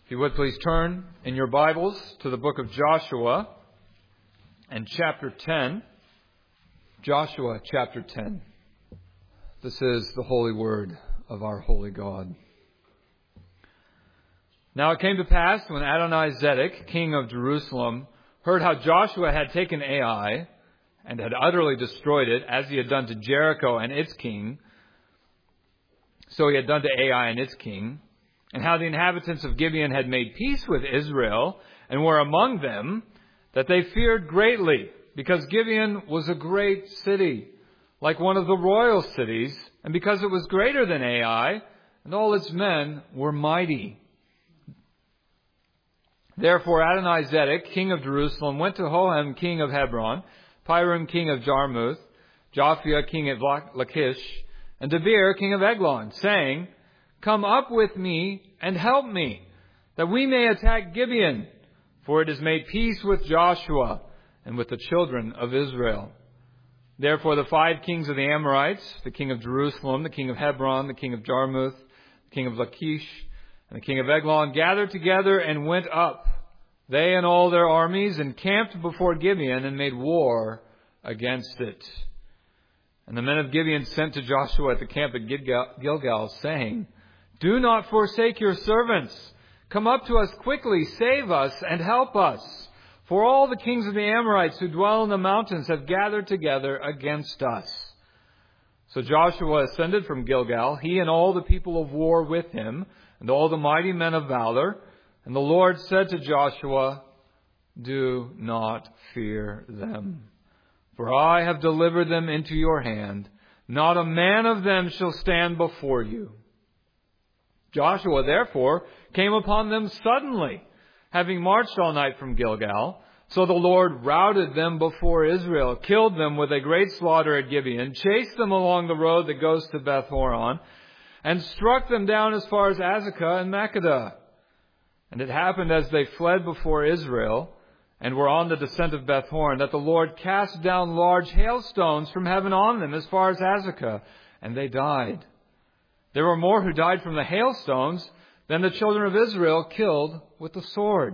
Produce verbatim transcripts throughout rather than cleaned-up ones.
If you would please turn in your Bibles to the book of Joshua and chapter ten. Joshua chapter ten. This is the holy word of our holy God. Now it came to pass when Adonizedek, king of Jerusalem, heard how Joshua had taken Ai and had utterly destroyed it, as he had done to Jericho and its king, so he had done to Ai and its king, and how the inhabitants of Gibeon had made peace with Israel and were among them, that they feared greatly, because Gibeon was a great city, like one of the royal cities, and because it was greater than Ai, and all its men were mighty. Therefore Adonizedek, king of Jerusalem, went to Hohem, king of Hebron, Piram, king of Jarmuth, Japhia, king of Lachish, and Debir, king of Eglon, saying, Come up with me and help me, that we may attack Gibeon, for it has made peace with Joshua and with the children of Israel. Therefore the five kings of the Amorites, the king of Jerusalem, the king of Hebron, the king of Jarmuth, the king of Lachish, and the king of Eglon, gathered together and went up, they and all their armies, and camped before Gibeon and made war against it. And the men of Gibeon sent to Joshua at the camp at Gilgal, saying, Do not forsake your servants. Come up to us quickly, save us, and help us. For all the kings of the Amorites who dwell in the mountains have gathered together against us. So Joshua ascended from Gilgal, he and all the people of war with him, and all the mighty men of valor. And the Lord said to Joshua, Do not fear them, for I have delivered them into your hand. Not a man of them shall stand before you. Joshua, therefore, came upon them suddenly, having marched all night from Gilgal. So the Lord routed them before Israel, killed them with a great slaughter at Gibeon, chased them along the road that goes to Beth-horon, and struck them down as far as Azekah and Makkedah. And it happened as they fled before Israel, and were on the descent of Beth-horon, that the Lord cast down large hailstones from heaven on them as far as Azekah, and they died. There were more who died from the hailstones than the children of Israel killed with the sword.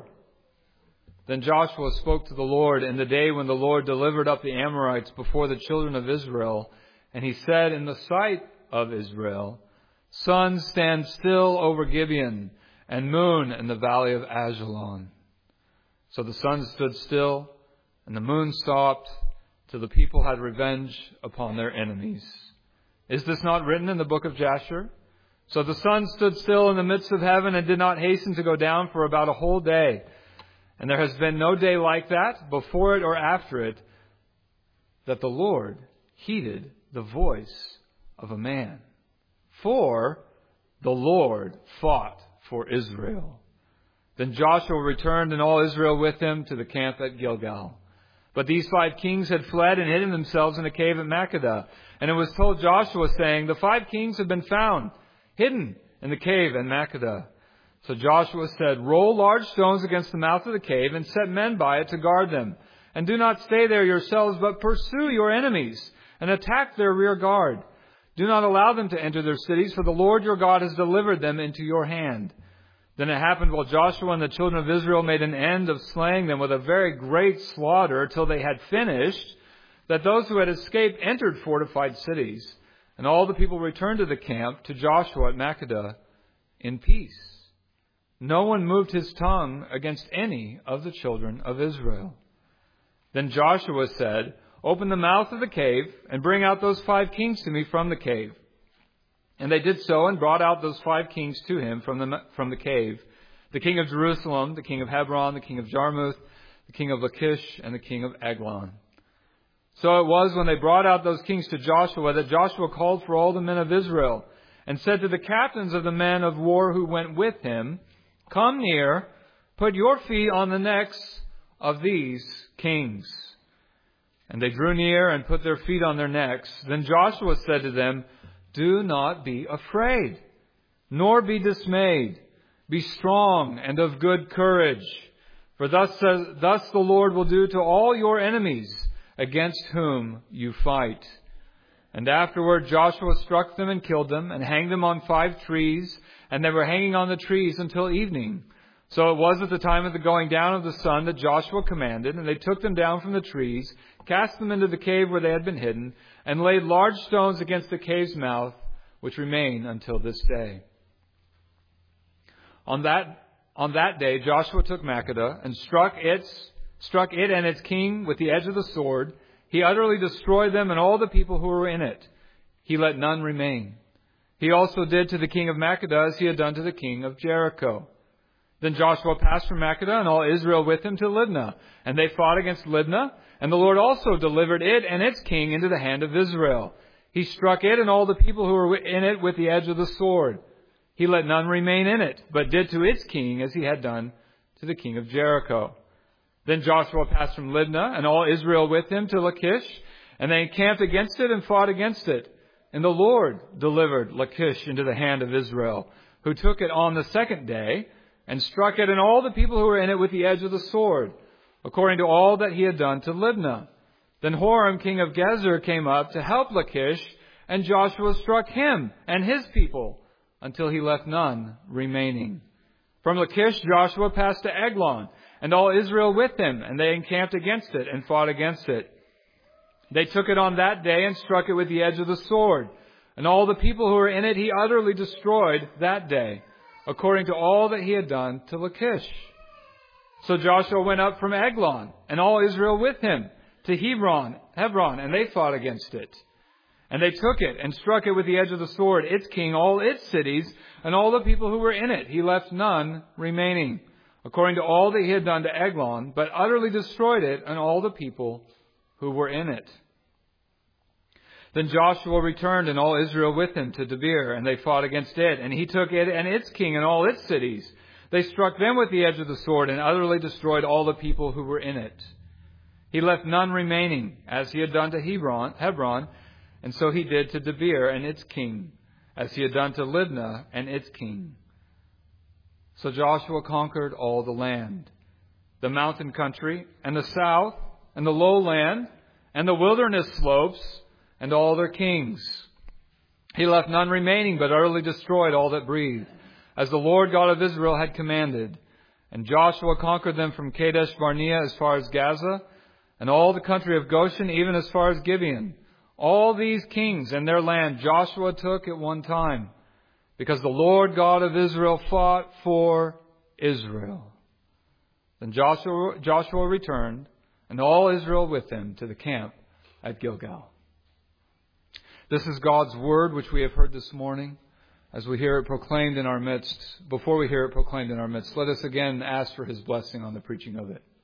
Then Joshua spoke to the Lord in the day when the Lord delivered up the Amorites before the children of Israel. And he said in the sight of Israel, Sun, stand still over Gibeon, and moon in the valley of Ajalon. So the sun stood still, and the moon stopped, till the people had revenge upon their enemies. Is this not written in the book of Jasher? So the sun stood still in the midst of heaven and did not hasten to go down for about a whole day. And there has been no day like that, before it or after it, that the Lord heeded the voice of a man. For the Lord fought for Israel. Then Joshua returned and all Israel with him to the camp at Gilgal. But these five kings had fled and hidden themselves in a cave at Makkedah. And it was told Joshua, saying, The five kings have been found, hidden in the cave in Makkedah. So Joshua said, Roll large stones against the mouth of the cave, and set men by it to guard them. And do not stay there yourselves, but pursue your enemies, and attack their rear guard. Do not allow them to enter their cities, for the Lord your God has delivered them into your hand. Then it happened while Joshua and the children of Israel made an end of slaying them with a very great slaughter till they had finished, that those who had escaped entered fortified cities. And all the people returned to the camp to Joshua at Makkedah in peace. No one moved his tongue against any of the children of Israel. Then Joshua said, Open the mouth of the cave and bring out those five kings to me from the cave. And they did so and brought out those five kings to him from the from the cave, the king of Jerusalem, the king of Hebron, the king of Jarmuth, the king of Lachish, and the king of Eglon. So it was when they brought out those kings to Joshua that Joshua called for all the men of Israel and said to the captains of the men of war who went with him, Come near, put your feet on the necks of these kings. And they drew near and put their feet on their necks. Then Joshua said to them, Do not be afraid, nor be dismayed. Be strong and of good courage. For thus says, thus the Lord will do to all your enemies against whom you fight. And afterward Joshua struck them and killed them and hanged them on five trees, and they were hanging on the trees until evening. So it was at the time of the going down of the sun that Joshua commanded, and they took them down from the trees, cast them into the cave where they had been hidden, and laid large stones against the cave's mouth, which remain until this day. On that, on that day, Joshua took Makkedah and struck its, struck it and its king with the edge of the sword. He utterly destroyed them and all the people who were in it. He let none remain. He also did to the king of Makkedah as he had done to the king of Jericho. Then Joshua passed from Makkedah and all Israel with him to Libnah. And they fought against Libnah, and the Lord also delivered it and its king into the hand of Israel. He struck it and all the people who were in it with the edge of the sword. He let none remain in it, but did to its king as he had done to the king of Jericho. Then Joshua passed from Libnah and all Israel with him to Lachish, and they encamped against it and fought against it. And the Lord delivered Lachish into the hand of Israel, who took it on the second day, and struck it and all the people who were in it with the edge of the sword, according to all that he had done to Libnah. Then Horam, king of Gezer, came up to help Lachish, and Joshua struck him and his people until he left none remaining. From Lachish, Joshua passed to Eglon, and all Israel with him, and they encamped against it and fought against it. They took it on that day and struck it with the edge of the sword, and all the people who were in it he utterly destroyed that day, according to all that he had done to Lachish. So Joshua went up from Eglon, and all Israel with him, to Hebron, Hebron, and they fought against it. And they took it, and struck it with the edge of the sword, its king, all its cities, and all the people who were in it. He left none remaining, according to all that he had done to Eglon, but utterly destroyed it, and all the people who were in it. Then Joshua returned and all Israel with him to Debir, and they fought against it. And he took it and its king and all its cities. They struck them with the edge of the sword and utterly destroyed all the people who were in it. He left none remaining, as he had done to Hebron, Hebron, and so he did to Debir and its king, as he had done to Libnah and its king. So Joshua conquered all the land, the mountain country, and the south, and the lowland, and the wilderness slopes, and all their kings. He left none remaining, but utterly destroyed all that breathed, as the Lord God of Israel had commanded. And Joshua conquered them from Kadesh Barnea as far as Gaza, and all the country of Goshen, even as far as Gibeon. All these kings and their land Joshua took at one time, because the Lord God of Israel fought for Israel. Then Joshua, Joshua returned, and all Israel with him, to the camp at Gilgal. This is God's word, which we have heard this morning. As we hear it proclaimed in our midst, before we hear it proclaimed in our midst, let us again ask for his blessing on the preaching of it.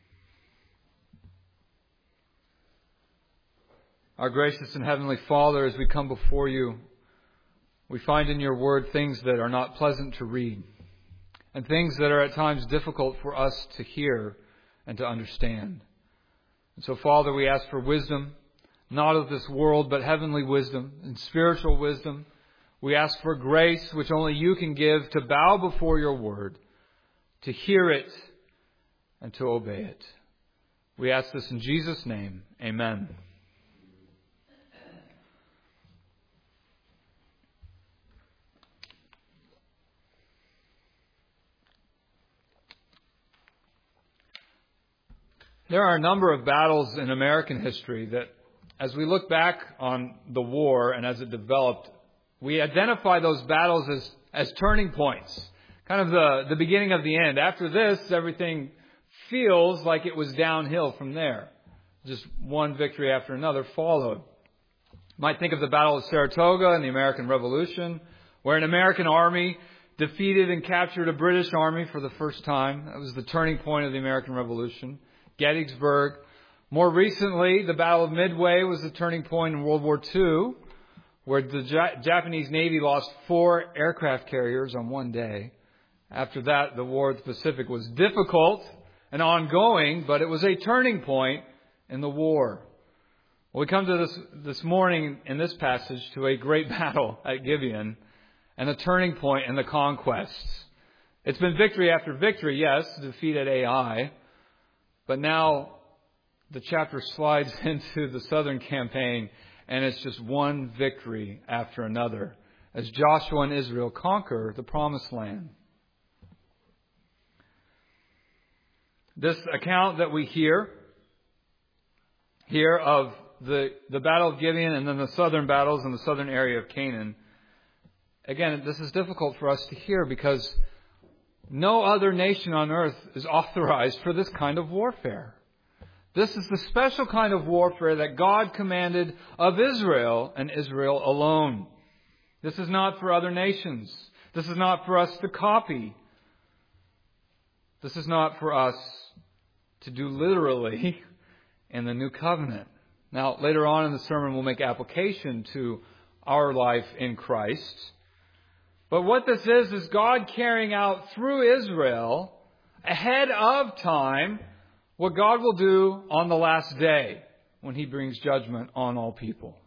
Our gracious and heavenly Father, as we come before you, we find in your word things that are not pleasant to read, and things that are at times difficult for us to hear and to understand. And so, Father, we ask for wisdom, not of this world, but heavenly wisdom and spiritual wisdom. We ask for grace, which only you can give, to bow before your word, to hear it, and to obey it. We ask this in Jesus' name. Amen. There are a number of battles in American history that, as we look back on the war and as it developed, we identify those battles as, as turning points, kind of the, the beginning of the end. After this, everything feels like it was downhill from there. Just one victory after another followed. You might think of the Battle of Saratoga and the American Revolution, where an American army defeated and captured a British army for the first time. That was the turning point of the American Revolution. Gettysburg. More recently, the Battle of Midway was the turning point in World War Two, where the Ja- Japanese Navy lost four aircraft carriers on one day. After that, the War of the Pacific was difficult and ongoing, but it was a turning point in the war. Well, we come to this this morning in this passage to a great battle at Gibeon and a turning point in the conquests. It's been victory after victory, yes, defeat at Ai, but now the chapter slides into the southern campaign, and it's just one victory after another as Joshua and Israel conquer the promised land. This account that we hear here of the, the Battle of Gibeon and then the southern battles in the southern area of Canaan, again, this is difficult for us to hear because no other nation on earth is authorized for this kind of warfare. This is the special kind of warfare that God commanded of Israel and Israel alone. This is not for other nations. This is not for us to copy. This is not for us to do literally in the new covenant. Now, later on in the sermon, we'll make application to our life in Christ. But what this is, is God carrying out through Israel, ahead of time, what God will do on the last day when He brings judgment on all people.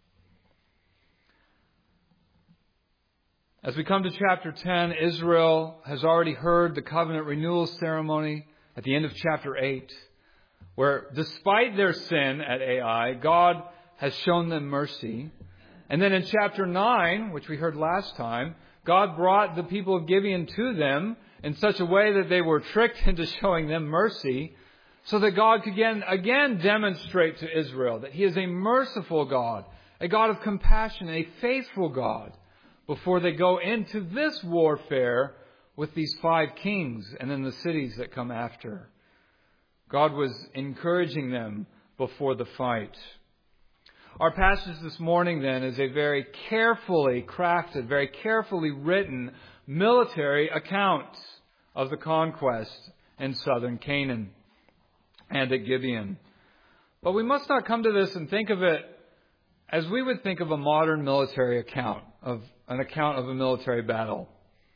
As we come to chapter ten, Israel has already heard the covenant renewal ceremony at the end of chapter eight, where despite their sin at Ai, God has shown them mercy. And then in chapter nine, which we heard last time, God brought the people of Gibeon to them in such a way that they were tricked into showing them mercy, so that God could again, again demonstrate to Israel that He is a merciful God, a God of compassion, a faithful God, before they go into this warfare with these five kings and then the cities that come after. God was encouraging them before the fight. Our passage this morning, then, is a very carefully crafted, very carefully written military account of the conquest in southern Canaan and at Gibeon. But we must not come to this and think of it as we would think of a modern military account, of an account of a military battle.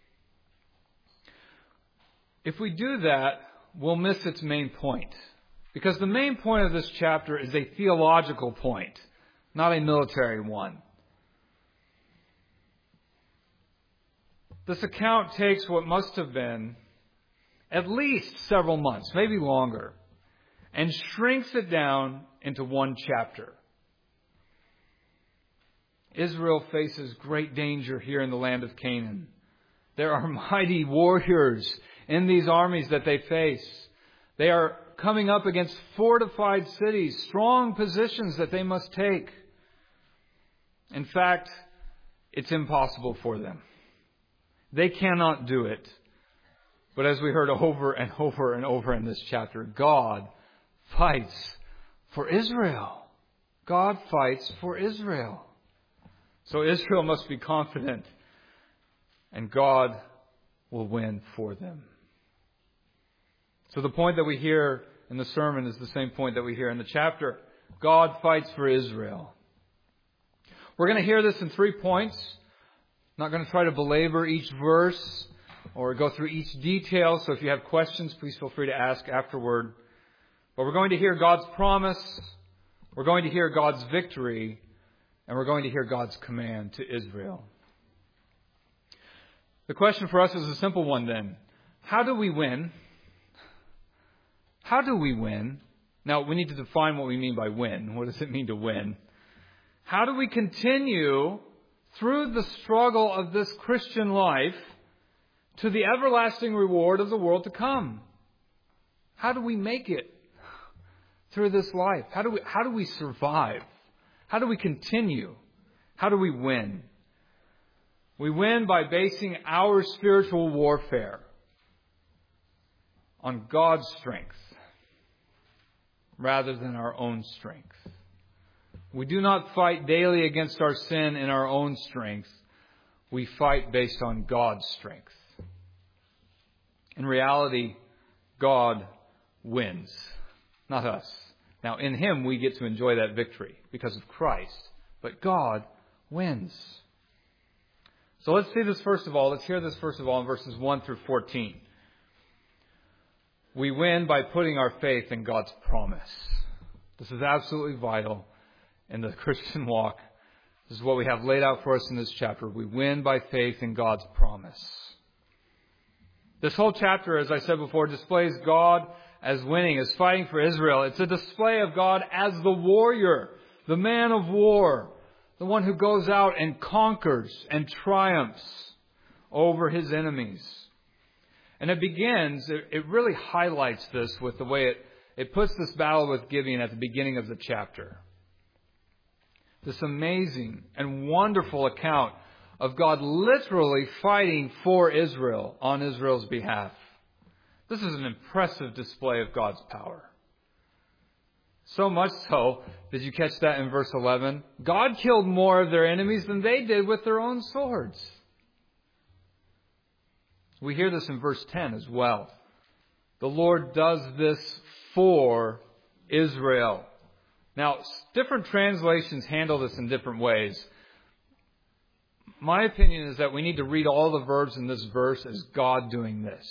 If we do that, we'll miss its main point. Because the main point of this chapter is a theological point, not a military one. This account takes what must have been at least several months, maybe longer, and shrinks it down into one chapter. Israel faces great danger here in the land of Canaan. There are mighty warriors in these armies that they face. They are coming up against fortified cities, strong positions that they must take. In fact, it's impossible for them. They cannot do it. But as we heard over and over and over in this chapter, God fights for Israel. God fights for Israel. So Israel must be confident, and God will win for them. So the point that we hear in the sermon is the same point that we hear in the chapter. God fights for Israel. We're going to hear this in three points. I'm not going to try to belabor each verse or go through each detail. So if you have questions, please feel free to ask afterward. But we're going to hear God's promise. We're going to hear God's victory. And we're going to hear God's command to Israel. The question for us is a simple one then. How do we win? How do we win? Now, we need to define what we mean by win. What does it mean to win? How do we continue through the struggle of this Christian life to the everlasting reward of the world to come? How do we make it through this life? How do we, how do we survive? How do we continue? How do we win? We win by basing our spiritual warfare on God's strength rather than our own strength. We do not fight daily against our sin in our own strength. We fight based on God's strength. In reality, God wins, not us. Now, in Him, we get to enjoy that victory because of Christ. But God wins. So let's see this first of all. Let's hear this first of all in verses one through fourteen. We win by putting our faith in God's promise. This is absolutely vital in the Christian walk. This is what we have laid out for us in this chapter. We win by faith in God's promise. This whole chapter, as I said before, displays God as winning, as fighting for Israel. It's a display of God as the warrior, the man of war, the one who goes out and conquers and triumphs over his enemies. And it begins, it, it really highlights this with the way it, it puts this battle with Gibeon at the beginning of the chapter. This amazing and wonderful account of God literally fighting for Israel on Israel's behalf. This is an impressive display of God's power. So much so, did you catch that in verse eleven? God killed more of their enemies than they did with their own swords. We hear this in verse ten as well. The Lord does this for Israel. Now, different translations handle this in different ways. My opinion is that we need to read all the verbs in this verse as God doing this.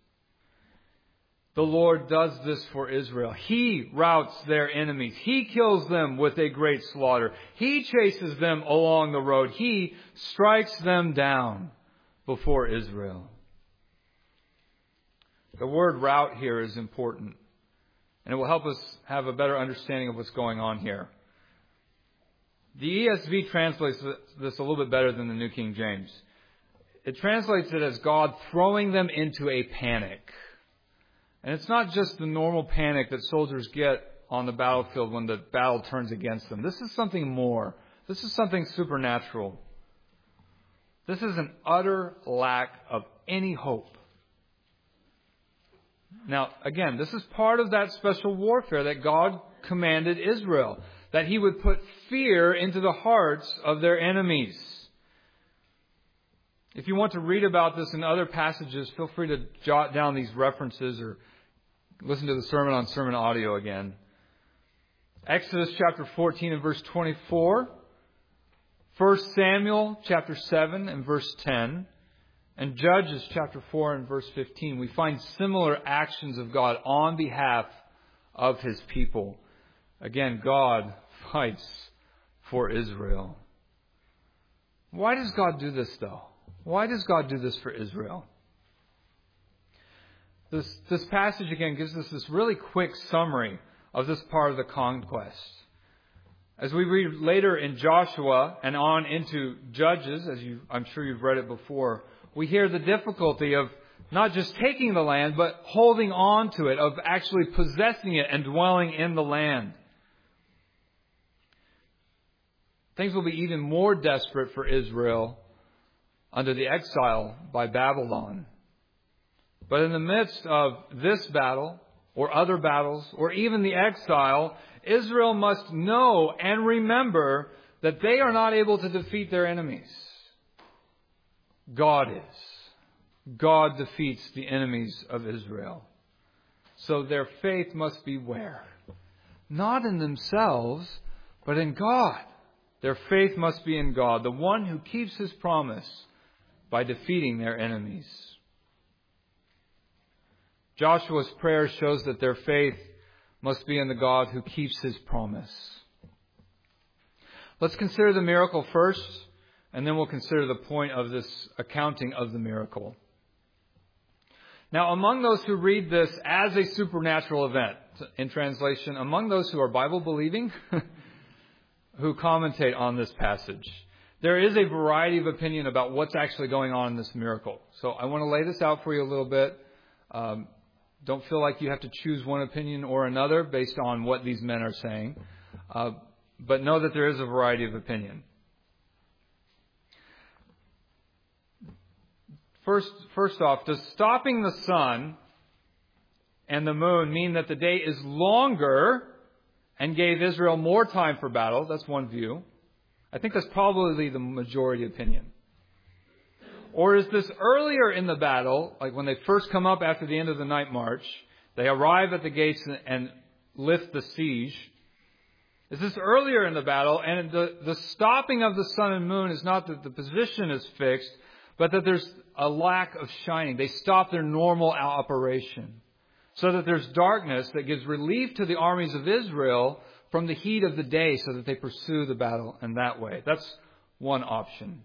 The Lord does this for Israel. He routs their enemies. He kills them with a great slaughter. He chases them along the road. He strikes them down before Israel. The word rout here is important, and it will help us have a better understanding of what's going on here. The E S V translates this a little bit better than the New King James. It translates it as God throwing them into a panic. And it's not just the normal panic that soldiers get on the battlefield when the battle turns against them. This is something more. This is something supernatural. This is an utter lack of any hope. Now, again, this is part of that special warfare that God commanded Israel, that He would put fear into the hearts of their enemies. If you want to read about this in other passages, feel free to jot down these references or listen to the sermon on sermon audio again. Exodus chapter fourteen and verse twenty-four. First Samuel chapter seven and verse ten. And Judges chapter four and verse fifteen. We find similar actions of God on behalf of His people. Again, God fights for Israel. Why does God do this, though? Why does God do this for Israel? This, this passage, again, gives us this really quick summary of this part of the conquest. As we read later in Joshua and on into Judges, as you, I'm sure you've read it before, we hear the difficulty of not just taking the land, but holding on to it, of actually possessing it and dwelling in the land. Things will be even more desperate for Israel under the exile by Babylon. But in the midst of this battle, or other battles, or even the exile, Israel must know and remember that they are not able to defeat their enemies. God is. God defeats the enemies of Israel. So their faith must be where? Not in themselves, but in God. Their faith must be in God, the one who keeps His promise by defeating their enemies. Joshua's prayer shows that their faith must be in the God who keeps His promise. Let's consider the miracle first, and then we'll consider the point of this accounting of the miracle. Now, among those who read this as a supernatural event, in translation, among those who are Bible-believing, who commentate on this passage, there is a variety of opinion about what's actually going on in this miracle. So I want to lay this out for you a little bit. Um, don't feel like you have to choose one opinion or another based on what these men are saying. Uh, but know that there is a variety of opinion. First, first off, does stopping the sun and the moon mean that the day is longer and gave Israel more time for battle? That's one view. I think that's probably the majority opinion. Or is this earlier in the battle, like when they first come up after the end of the night march, they arrive at the gates and lift the siege? Is this earlier in the battle, and the, the stopping of the sun and moon is not that the position is fixed, but that there's a lack of shining. They stop their normal operation so that there's darkness that gives relief to the armies of Israel from the heat of the day so that they pursue the battle in that way. That's one option.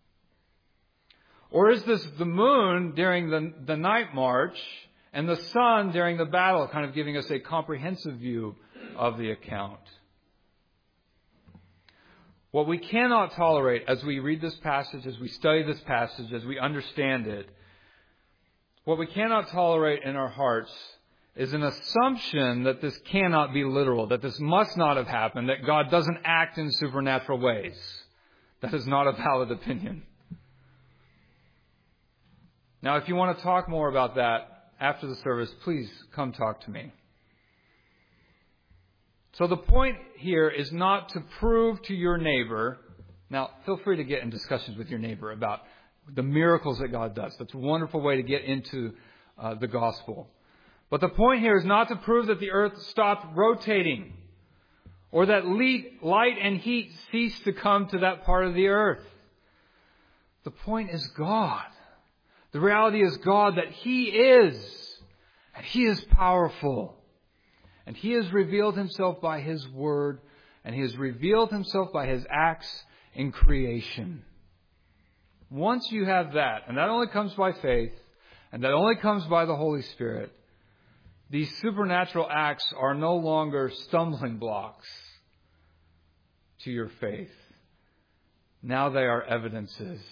Or is this the moon during the, the night march and the sun during the battle, kind of giving us a comprehensive view of the account? What we cannot tolerate as we read this passage, as we study this passage, as we understand it, What we cannot tolerate in our hearts is an assumption that this cannot be literal, that this must not have happened, that God doesn't act in supernatural ways. That is not a valid opinion. Now, if you want to talk more about that after the service, please come talk to me. So the point here is not to prove to your neighbor. Now, feel free to get in discussions with your neighbor about the miracles that God does. That's a wonderful way to get into uh, the gospel. But the point here is not to prove that the earth stopped rotating or that light and heat ceased to come to that part of the earth. The point is God. The reality is God, that He is, and He is powerful. And He has revealed Himself by His Word, and He has revealed Himself by His acts in creation. Once you have that, and that only comes by faith, and that only comes by the Holy Spirit, these supernatural acts are no longer stumbling blocks to your faith. Now they are evidences.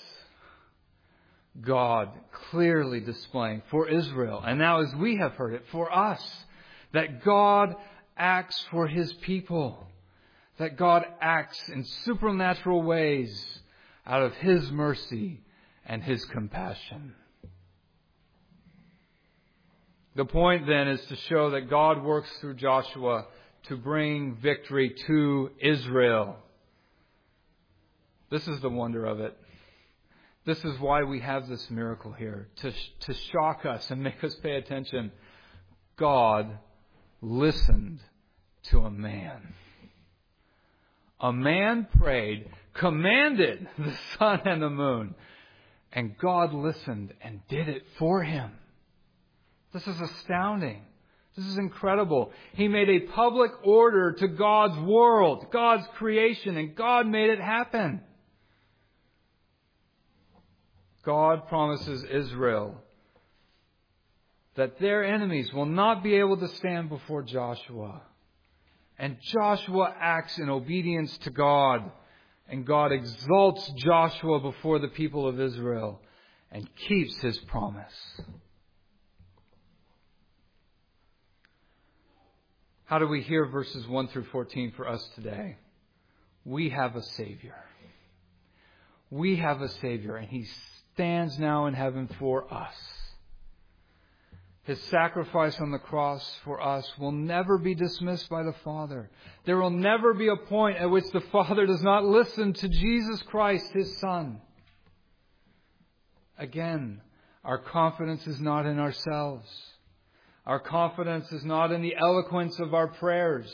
God clearly displaying for Israel, and now as we have heard it, for us, that God acts for His people. That God acts in supernatural ways out of His mercy and His compassion. The point then is to show that God works through Joshua to bring victory to Israel. This is the wonder of it. This is why we have this miracle here, to, to shock us and make us pay attention. God listened to a man. A man prayed, commanded the sun and the moon, and God listened and did it for him. This is astounding. This is incredible. He made a public order to God's world, God's creation, and God made it happen. God promises Israel that their enemies will not be able to stand before Joshua. And Joshua acts in obedience to God. And God exalts Joshua before the people of Israel and keeps His promise. How do we hear verses one through fourteen for us today? We have a Savior. We have a Savior, and He stands now in heaven for us. His sacrifice on the cross for us will never be dismissed by the Father. There will never be a point at which the Father does not listen to Jesus Christ, His Son. Again, our confidence is not in ourselves. Our confidence is not in the eloquence of our prayers.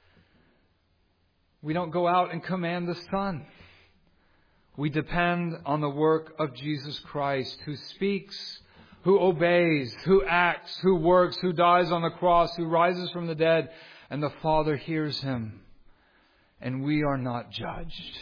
We don't go out and command the sun. We depend on the work of Jesus Christ, who speaks, who obeys, who acts, who works, who dies on the cross, who rises from the dead, and the Father hears Him. And we are not judged.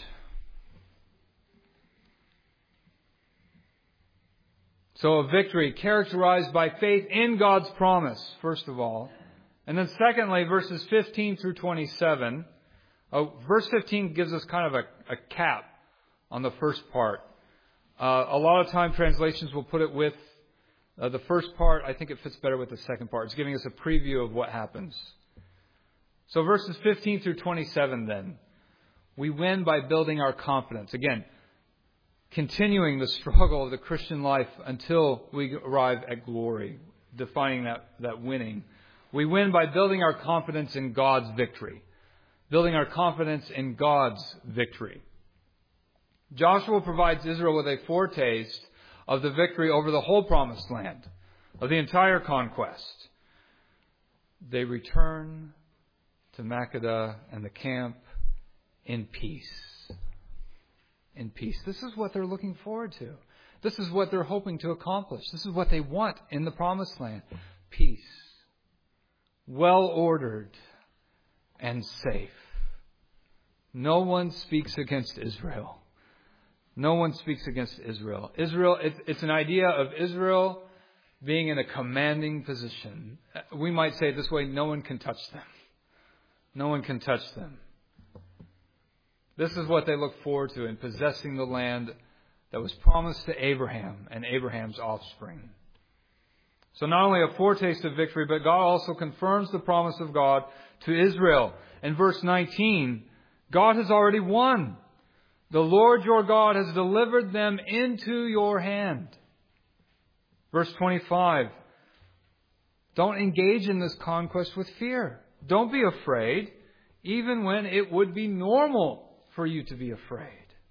So a victory characterized by faith in God's promise, first of all. And then secondly, verses fifteen through twenty-seven. Oh, verse fifteen gives us kind of a, a cap on the first part. Uh, a lot of time translations will put it with uh, the first part. I think it fits better with the second part. It's giving us a preview of what happens. So verses fifteen through twenty-seven then. We win by building our confidence. Again, continuing the struggle of the Christian life until we arrive at glory, defining that, that winning. We win by building our confidence in God's victory. Building our confidence in God's victory. Joshua provides Israel with a foretaste of the victory over the whole promised land, of the entire conquest. They return to Makkedah and the camp in peace. In peace. This is what they're looking forward to. This is what they're hoping to accomplish. This is what they want in the promised land. Peace. Well ordered and safe. No one speaks against Israel. No one speaks against Israel. Israel, it, it's an idea of Israel being in a commanding position. We might say it this way, no one can touch them. No one can touch them. This is what they look forward to in possessing the land that was promised to Abraham and Abraham's offspring. So not only a foretaste of victory, but God also confirms the promise of God to Israel. In verse nineteen, God has already won. The Lord your God has delivered them into your hand. Verse twenty-five, don't engage in this conquest with fear. Don't be afraid, even when it would be normal for you to be afraid.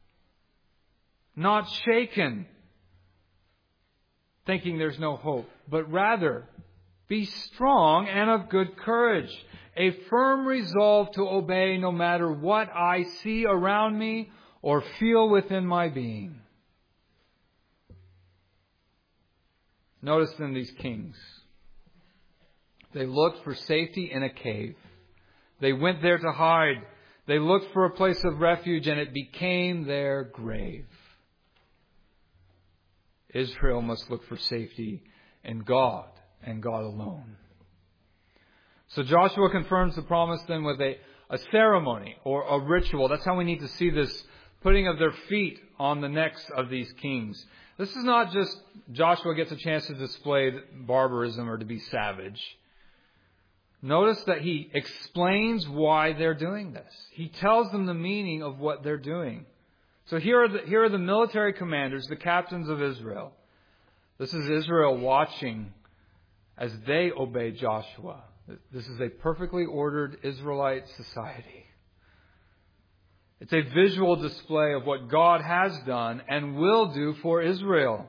Not shaken, thinking there's no hope, but rather be strong and of good courage, a firm resolve to obey no matter what I see around me or feel within my being. Notice then these kings. They looked for safety in a cave. They went there to hide. They looked for a place of refuge, and it became their grave. Israel must look for safety in God and God alone. So Joshua confirms the promise then with a, a ceremony or a ritual. That's how we need to see this putting of their feet on the necks of these kings. This is not just Joshua gets a chance to display barbarism or to be savage. Notice that he explains why they're doing this. He tells them the meaning of what they're doing. So here are the, here are the military commanders, the captains of Israel. This is Israel watching as they obey Joshua. This is a perfectly ordered Israelite society. It's a visual display of what God has done and will do for Israel.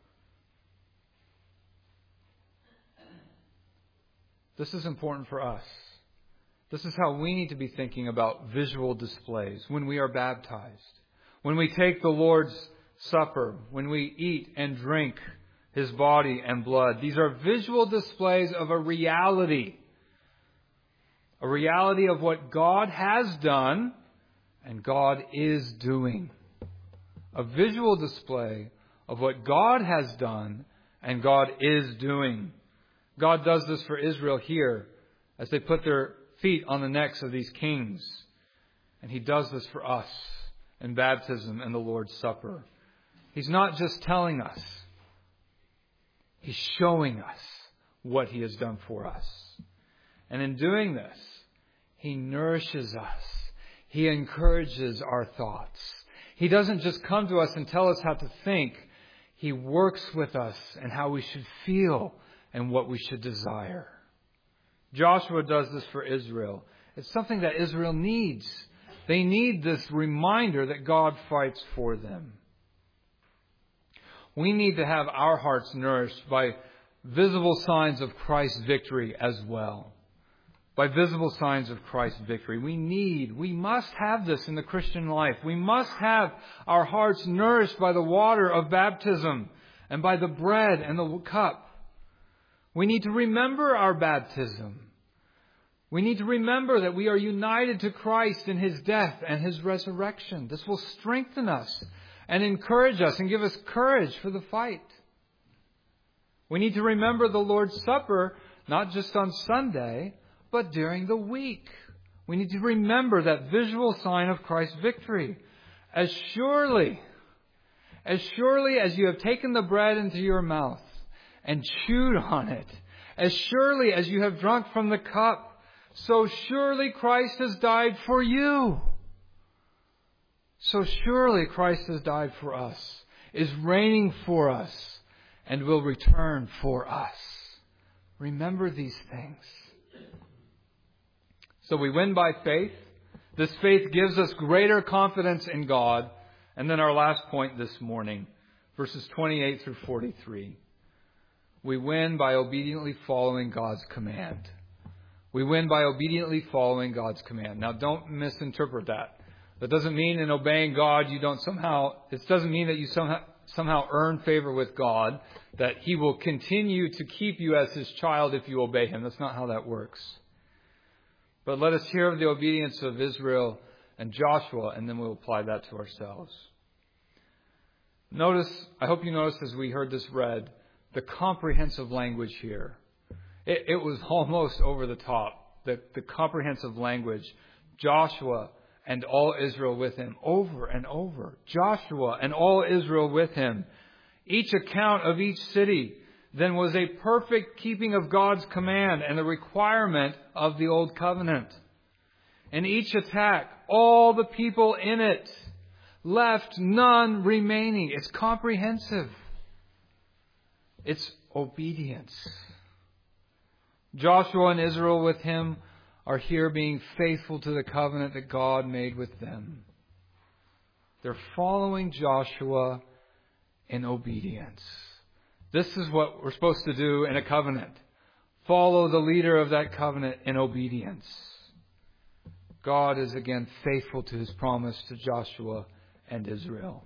This is important for us. This is how we need to be thinking about visual displays when we are baptized, when we take the Lord's Supper, when we eat and drink His body and blood. These are visual displays of a reality. A reality of what God has done and God is doing. A visual display of what God has done and God is doing. God does this for Israel here as they put their feet on the necks of these kings. And He does this for us in baptism and the Lord's Supper. He's not just telling us. He's showing us what He has done for us. And in doing this, He nourishes us. He encourages our thoughts. He doesn't just come to us and tell us how to think. He works with us and how we should feel and what we should desire. Joshua does this for Israel. It's something that Israel needs. They need this reminder that God fights for them. We need to have our hearts nourished by visible signs of Christ's victory as well. By visible signs of Christ's victory. We need, we must have this in the Christian life. We must have our hearts nourished by the water of baptism and by the bread and the cup. We need to remember our baptism. We need to remember that we are united to Christ in His death and His resurrection. This will strengthen us and encourage us and give us courage for the fight. We need to remember the Lord's Supper, not just on Sunday, but during the week. We need to remember that visual sign of Christ's victory. As surely, as surely as you have taken the bread into your mouth and chewed on it, as surely as you have drunk from the cup, so surely Christ has died for you. So surely Christ has died for us, is reigning for us, and will return for us. Remember these things. So we win by faith. This faith gives us greater confidence in God. And then our last point this morning, verses twenty-eight through forty-three. We win by obediently following God's command. We win by obediently following God's command. Now don't misinterpret that. That doesn't mean in obeying God you don't somehow, it doesn't mean that you somehow, somehow earn favor with God, that He will continue to keep you as His child if you obey Him. That's not how that works. But let us hear of the obedience of Israel and Joshua, and then we'll apply that to ourselves. Notice, I hope you noticed as we heard this read, the comprehensive language here. It, it was almost over the top. The, the comprehensive language. Joshua and all Israel with him. Over and over. Joshua and all Israel with him. Each account of each city. than was a perfect keeping of God's command and the requirement of the Old Covenant. In each attack, all the people in it left none remaining. It's comprehensive. It's obedience. Joshua and Israel with him are here being faithful to the covenant that God made with them. They're following Joshua in obedience. This is what we're supposed to do in a covenant. Follow the leader of that covenant in obedience. God is again faithful to His promise to Joshua and Israel.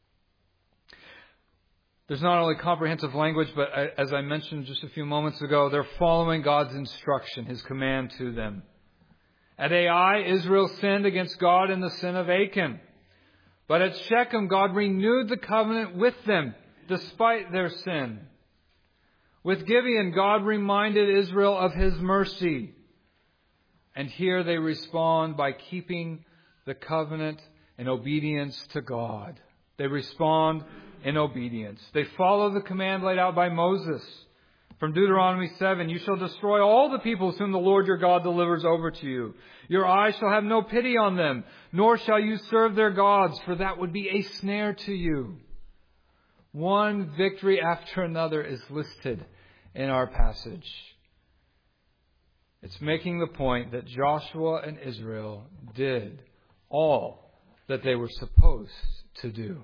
There's not only comprehensive language, but as I mentioned just a few moments ago, they're following God's instruction, His command to them. At Ai, Israel sinned against God in the sin of Achan. But at Shechem, God renewed the covenant with them, despite their sin. With Gibeon, God reminded Israel of His mercy. And here they respond by keeping the covenant in obedience to God. They respond in obedience. They follow the command laid out by Moses. From Deuteronomy seven, you shall destroy all the peoples whom the Lord your God delivers over to you. Your eyes shall have no pity on them, nor shall you serve their gods, for that would be a snare to you. One victory after another is listed in our passage. It's making the point that Joshua and Israel did all that they were supposed to do.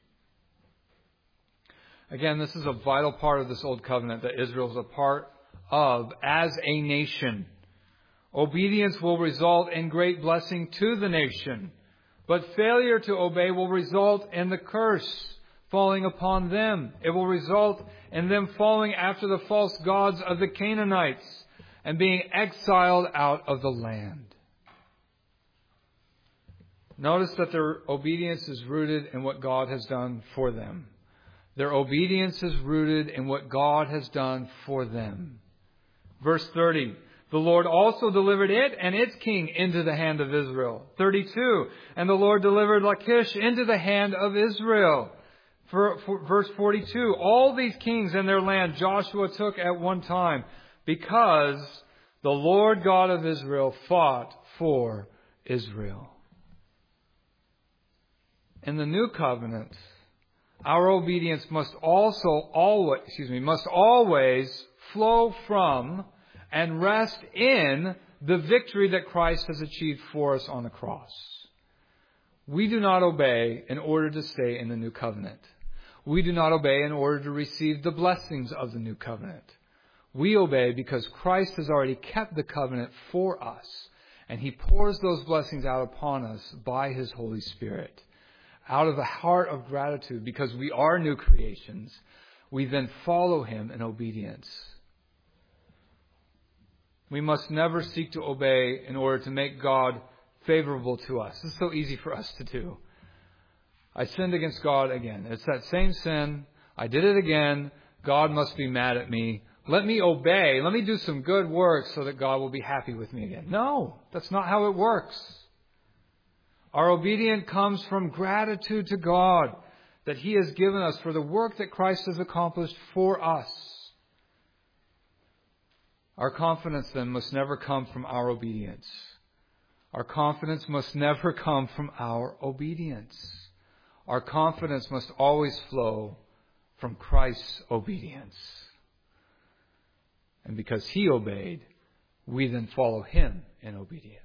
Again, this is a vital part of this Old Covenant that Israel is a part of as a nation. Obedience will result in great blessing to the nation, but failure to obey will result in the curse falling upon them. It will result in them following after the false gods of the Canaanites and being exiled out of the land. Notice that their obedience is rooted in what God has done for them. Their obedience is rooted in what God has done for them. Verse thirty, the Lord also delivered it and its king into the hand of Israel. thirty-two, and the Lord delivered Lachish into the hand of Israel. For, for, verse forty-two, all these kings and their land Joshua took at one time, because the Lord God of Israel fought for Israel. In the new covenant, our obedience must also always, excuse me, must always flow from and rest in the victory that Christ has achieved for us on the cross. We do not obey in order to stay in the new covenant. We do not obey in order to receive the blessings of the new covenant. We obey because Christ has already kept the covenant for us, and He pours those blessings out upon us by His Holy Spirit. Out of a heart of gratitude, because we are new creations, we then follow Him in obedience. We must never seek to obey in order to make God favorable to us. It's so easy for us to do. I sinned against God again. It's that same sin. I did it again. God must be mad at me. Let me obey. Let me do some good works so that God will be happy with me again. No, that's not how it works. Our obedience comes from gratitude to God that He has given us for the work that Christ has accomplished for us. Our confidence then must never come from our obedience. Our confidence must never come from our obedience. Our confidence must always flow from Christ's obedience. And because He obeyed, we then follow Him in obedience.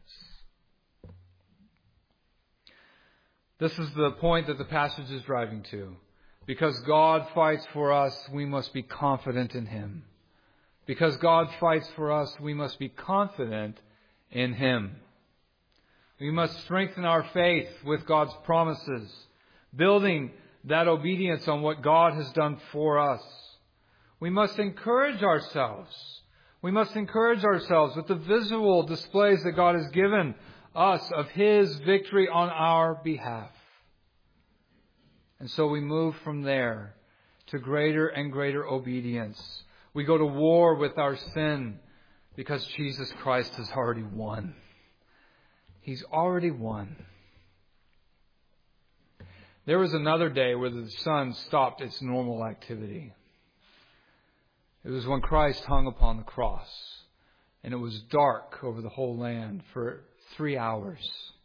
This is the point that the passage is driving to. Because God fights for us, we must be confident in Him. Because God fights for us, we must be confident in Him. We must strengthen our faith with God's promises, building that obedience on what God has done for us. We must encourage ourselves. We must encourage ourselves with the visual displays that God has given us of His victory on our behalf. And so we move from there to greater and greater obedience. We go to war with our sin because Jesus Christ has already won. He's already won. There was another day where the sun stopped its normal activity. It was when Christ hung upon the cross, and it was dark over the whole land for three hours.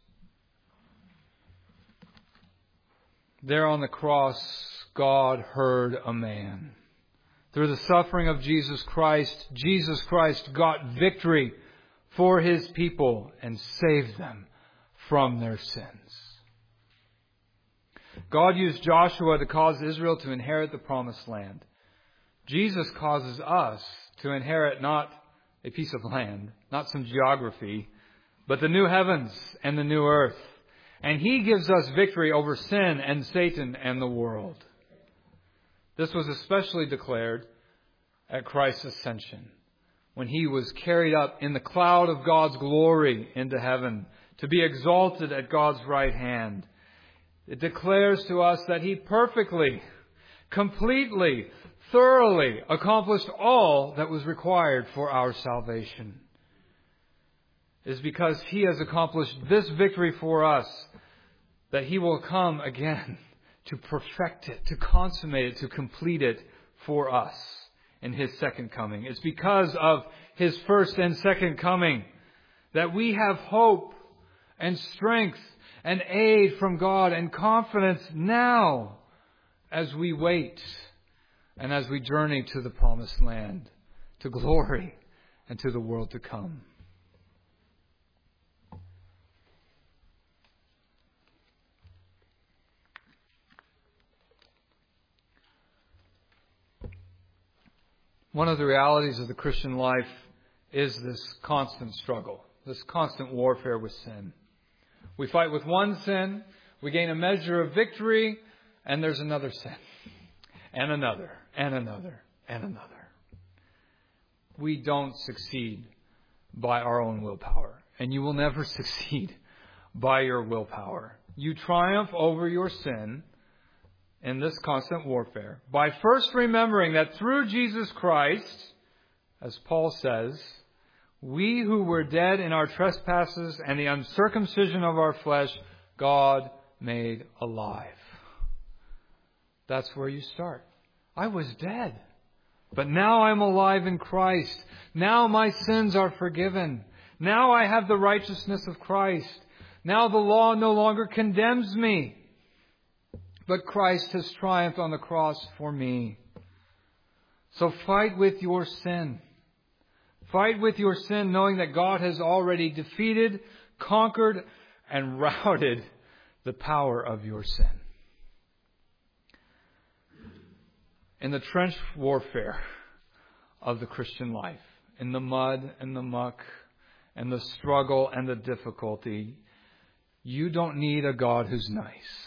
There on the cross, God heard a man. Through the suffering of Jesus Christ, Jesus Christ got victory for His people and saved them from their sins. God used Joshua to cause Israel to inherit the promised land. Jesus causes us to inherit not a piece of land, not some geography, but the new heavens and the new earth. And He gives us victory over sin and Satan and the world. This was especially declared at Christ's ascension, when He was carried up in the cloud of God's glory into heaven to be exalted at God's right hand. It declares to us that He perfectly, completely, thoroughly accomplished all that was required for our salvation. It is because He has accomplished this victory for us that He will come again to perfect it, to consummate it, to complete it for us in His second coming. It's because of His first and second coming that we have hope and strength and aid from God and confidence now as we wait and as we journey to the promised land, to glory and to the world to come. One of the realities of the Christian life is this constant struggle, this constant warfare with sin. We fight with one sin, we gain a measure of victory, and there's another sin. And another, and another, and another. We don't succeed by our own willpower, and you will never succeed by your willpower. You triumph over your sin in this constant warfare by first remembering that through Jesus Christ, as Paul says, we who were dead in our trespasses and the uncircumcision of our flesh, God made alive. That's where you start. I was dead, but now I'm alive in Christ. Now my sins are forgiven. Now I have the righteousness of Christ. Now the law no longer condemns me, but Christ has triumphed on the cross for me. So fight with your sin. Fight with your sin, knowing that God has already defeated, conquered, and routed the power of your sin. In the trench warfare of the Christian life, in the mud and the muck and the struggle and the difficulty, you don't need a God who's nice.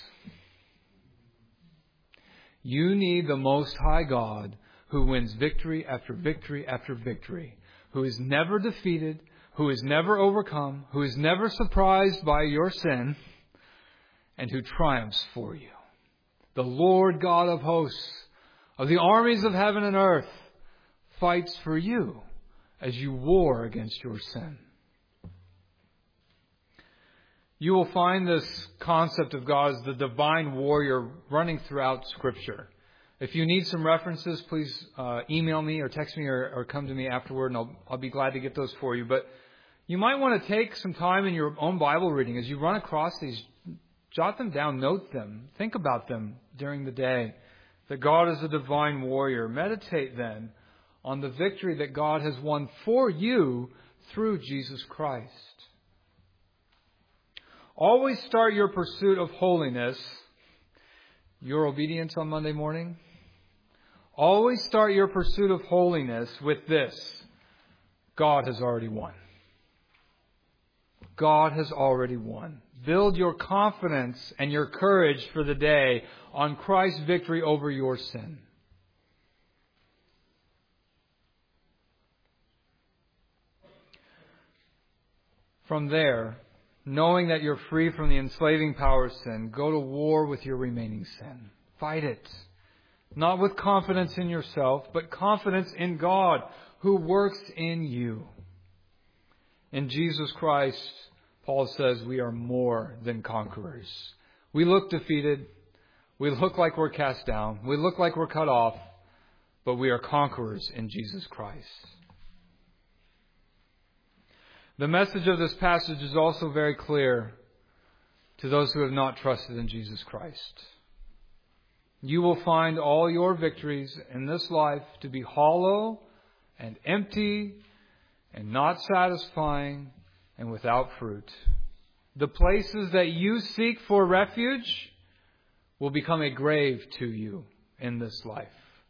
You need the Most High God who wins victory after victory after victory, who is never defeated, who is never overcome, who is never surprised by your sin, and who triumphs for you. The Lord God of hosts, of the armies of heaven and earth, fights for you as you war against your sin. You will find this concept of God as the divine warrior running throughout Scripture. If you need some references, please uh, email me or text me or, or come to me afterward, and I'll, I'll be glad to get those for you. But you might want to take some time in your own Bible reading as you run across these. Jot them down, note them, think about them during the day. That God is a divine warrior. Meditate then on the victory that God has won for you through Jesus Christ. Always start your pursuit of holiness, your obedience on Monday morning. Always start your pursuit of holiness with this: God has already won. God has already won. Build your confidence and your courage for the day on Christ's victory over your sin. From there, knowing that you're free from the enslaving power of sin, go to war with your remaining sin. Fight it. Not with confidence in yourself, but confidence in God who works in you. In Jesus Christ, Paul says we are more than conquerors. We look defeated. We look like we're cast down. We look like we're cut off. but we are conquerors in Jesus Christ. The message of this passage is also very clear to those who have not trusted in Jesus Christ. You will find all your victories in this life to be hollow and empty and not satisfying and without fruit. The places that you seek for refuge will become a grave to you in this life.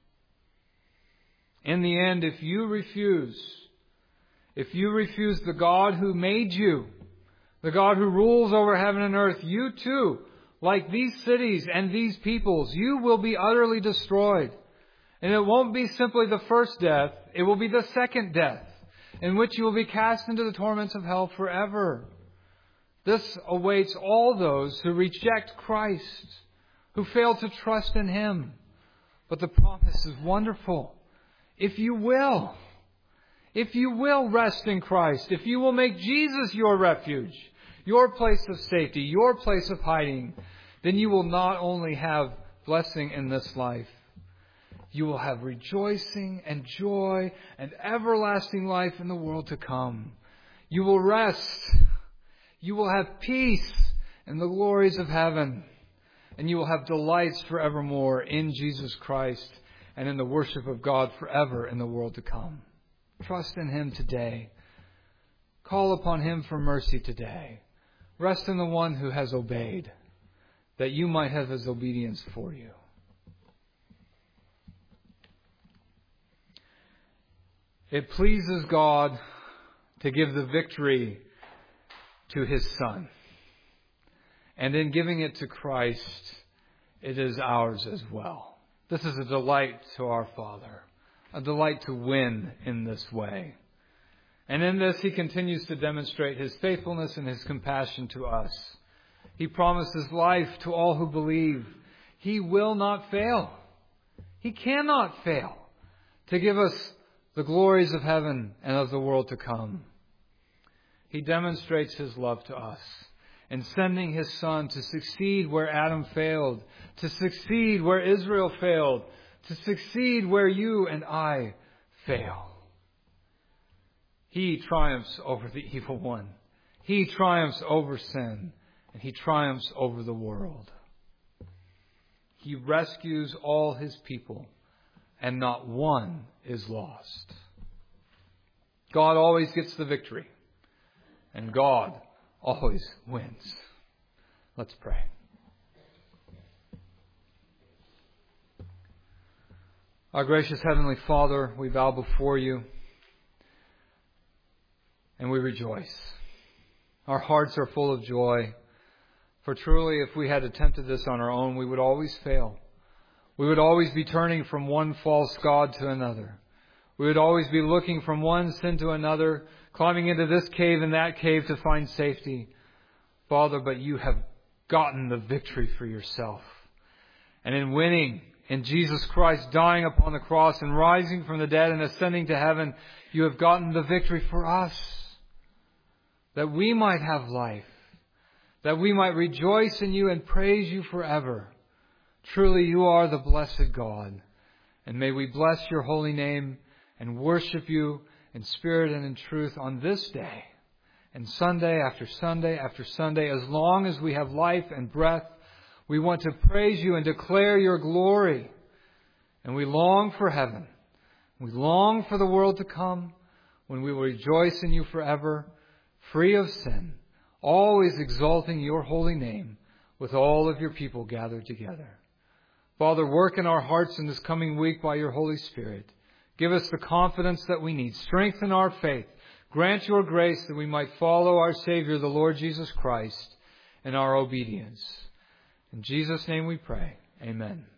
In the end, if you refuse, if you refuse the God who made you, the God who rules over heaven and earth, you too, like these cities and these peoples, you will be utterly destroyed. And it won't be simply the first death, it will be the second death, in which you will be cast into the torments of hell forever. This awaits all those who reject Christ, who fail to trust in Him. But the promise is wonderful. If you will, if you will rest in Christ, if you will make Jesus your refuge, your place of safety, your place of hiding, then you will not only have blessing in this life, you will have rejoicing and joy and everlasting life in the world to come. You will rest. You will have peace in the glories of heaven. And you will have delights forevermore in Jesus Christ and in the worship of God forever in the world to come. Trust in Him today. Call upon Him for mercy today. Rest in the one who has obeyed, that you might have His obedience for you. It pleases God to give the victory to His Son. And in giving it to Christ, it is ours as well. This is a delight to our Father, a delight to win in this way. And in this, He continues to demonstrate His faithfulness and His compassion to us. He promises life to all who believe. He will not fail. He cannot fail to give us the glories of heaven and of the world to come. He demonstrates His love to us in sending His Son to succeed where Adam failed, to succeed where Israel failed, to succeed where you and I fail. He triumphs over the evil one. He triumphs over sin, and He triumphs over the world. He rescues all His people, and not one is lost. God always gets the victory, and God always wins. Let's pray. Our gracious Heavenly Father, we bow before You, and we rejoice. Our hearts are full of joy, for truly if we had attempted this on our own, we would always fail. We would always be turning from one false god to another. We would always be looking from one sin to another, climbing into this cave and that cave to find safety. Father, but You have gotten the victory for Yourself. And in winning, in Jesus Christ dying upon the cross and rising from the dead and ascending to heaven, You have gotten the victory for us, that we might have life, that we might rejoice in You and praise You forever. Truly, You are the blessed God. And may we bless Your holy name and worship You in spirit and in truth on this day, and Sunday after Sunday after Sunday. As long as we have life and breath, we want to praise You and declare Your glory. And we long for heaven. We long for the world to come, when we will rejoice in You forever, free of sin, always exalting Your holy name with all of Your people gathered together. Father, work in our hearts in this coming week by Your Holy Spirit. Give us the confidence that we need. Strengthen our faith. Grant Your grace that we might follow our Savior, the Lord Jesus Christ, in our obedience. In Jesus' name we pray. Amen.